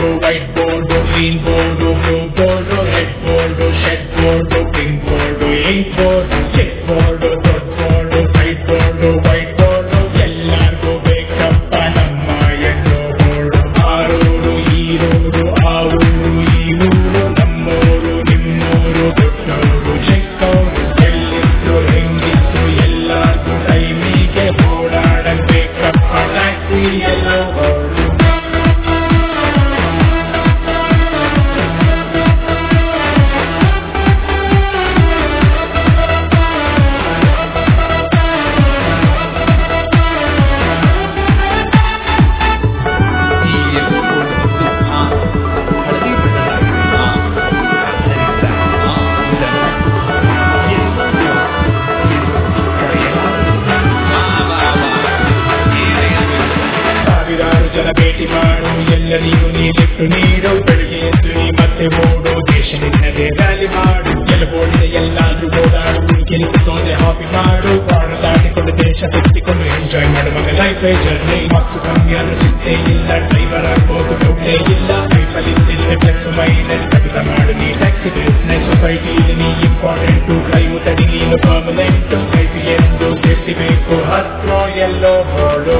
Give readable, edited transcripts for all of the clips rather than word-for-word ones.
white board, green board, blue board, red board, shed board, pink board, ink board, chessboard, dot board, side board, white board, ಎಲ್ಲಾರ್ಗೂ ಬೇಕಪ್ಪ ನಮ್ಮ yellow board. ಆ road ಈ road, ಆ ಊರು ಈ ಊರು, ನಮ್ಮೂರು ನಿಮ್ಮೂರು, ದೊಡ್ಡೋರು ಚಿಕ್ಕವರು, ಎಲ್ಲಿದ್ರು ಹೆಂಗಿದ್ರು ಎಲ್ಲಾರ್ಗೂ ಟೈಮಿಗೆ ಓಡಾಡಬೇಕಪ್ಪ ಟ್ಯಾಕ್ಸಿ ಎಲ್ಲೋ ಬೋರ್ಡ್. ಭೇಟಿ ಮಾಡು ಎಲ್ಲರಿಗೂ ನೀ ಲಿಫ್ಟ್ ನೀಡು, ಬೆಳಿಗ್ಗೆ ಎದ್ದು ನೀ ಮತ್ತೆ ಓಡು, ದೇಶ ನಿನ್ನದೇ ರ್ಯಾಲಿ ಮಾಡು, ಗೆಲುಬೋಡಿದೆ ಎಲ್ಲಾದ್ರೂ ಓಡಾಡು, ಹುಡುಕಿಲಿಕ್ಕೆ ಸೋದೆ ಹಾಪಿ ಮಾಡು, ಬಾರ್ಡರ್ ದಾಟಿಕೊಂಡು ದೇಶ ತೆಗೆದುಕೊಂಡು ಎಂಜಾಯ್ ಮಾಡುವಾಗ ಲೈಫ್ ಜರ್ನಿ. ಮತ್ತು ಕಮ್ಮಿ ಅನ್ನೋ ಚಿಂತೆ ಇಲ್ಲ, ಡ್ರೈವರ್ ಆಗ್ಬೋದು ದುಡ್ಡೇ ಇಲ್ಲ, ಲೈಫಲ್ಲಿ ಪ್ಲಸ್ ಮೈನಸ್ ಕೆಲಸ ಮಾಡು ನೀ ಟ್ಯಾಕ್ಸಿ ಬಿಸ್ನೆಸ್. ಸೊಸೈಟಿಲಿ ನೀ ಇಂಪಾರ್ಟೆಂಟು, ಡ್ರೈವ್ ತಡಿ ನೀನು ಪರ್ಮನೆಂಟು, ಲೈಫ್ ಎಂದು ಸೇಫ್ಟಿ ಬೇಕು, ಹತ್ರ yellow board.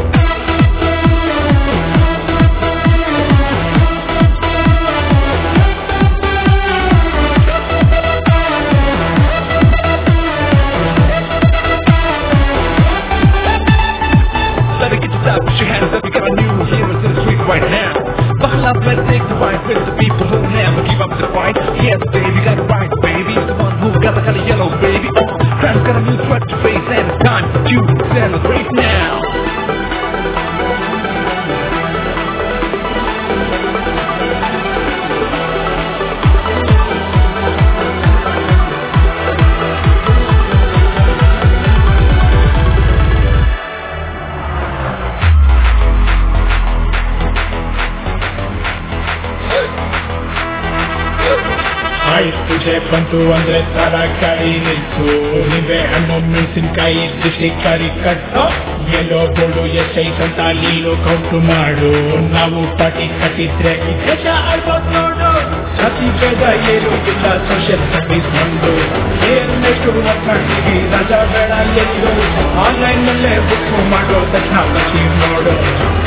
Put your hands up, you got a new heroes in the street right now. Buckle up, let's take the fight with the people who never give up the fight. Yes, baby, got it right, baby. The one who got the color yellow, baby. Time's got a new threat to face, and it's time for you to celebrate now. ಪೂಜೆ ಬಂತು ಅಂದ್ರೆ ತರಕಾರಿ ನಿಲ್ಸು, ನಿಂಬೆ ಹಣ್ಣು ಮೆಣಸಿನ್ಕಾಯಿ ತರಕಾರಿ ಕಟ್ಟು, ಎಲ್ಲೋ ಬೋರ್ಡು ಎಷ್ಟೈತ್ ಅಂತ ನೀನು ಕೌಂಟು ಮಾಡು, ನಾವು ಪಾಟಿ ಕಟ್ಟಿದ್ರೆ ಈ ದೇಶ ಆಗೋದ್ ನೋಡು. ಜಾತಿ ಭೇದ ಏನು ಇಲ್ಲ, ಸೋಷಿಯಲ್ ಸರ್ವಿಸ್ ನಮ್ದು, ಏನೆಷ್ಟು ವರ್ಕ್ ಮಾಡ್ತೀವಿ ರಜಾ ಬೇಡ ಎಲ್ಲೂ, ಆನ್ಲೈನ್ ನಲ್ಲೇ ಬುಕ್ ಮಾಡೋ ತಕ್ಷಣ ಬರ್ತೀವಿ ನೋಡು.